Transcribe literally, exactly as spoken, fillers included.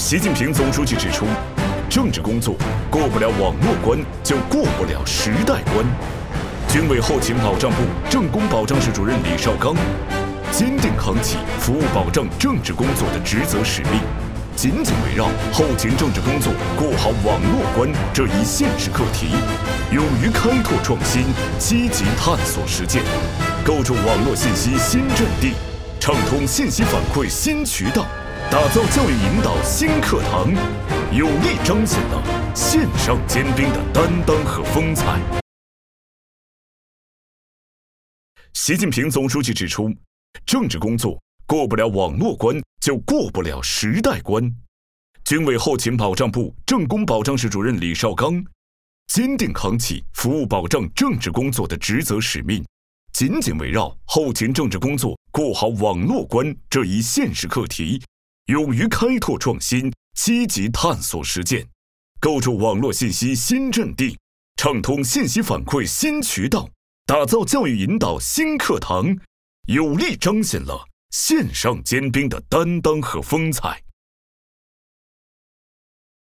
习近平总书记指出，政治工作过不了网络关，就过不了时代关。军委后勤保障部政工保障室主任李绍刚坚定扛起服务保障政治工作的职责使命，紧紧围绕后勤政治工作过好网络关这一现实课题，勇于开拓创新，积极探索实践，构筑网络信息新阵地，畅通信息反馈新渠道，打造教育引导新课堂，有力彰显了线上尖兵的担当和风采。习近平总书记指出，政治工作过不了网络关，就过不了时代关。军委后勤保障部政工保障室主任李绍刚坚定扛起服务保障政治工作的职责使命，紧紧围绕后勤政治工作过好网络关这一现实课题，勇于开拓创新，积极探索实践，构筑网络信息新阵地，畅通信息反馈新渠道，打造教育引导新课堂，有力彰显了线上尖兵的担当和风采。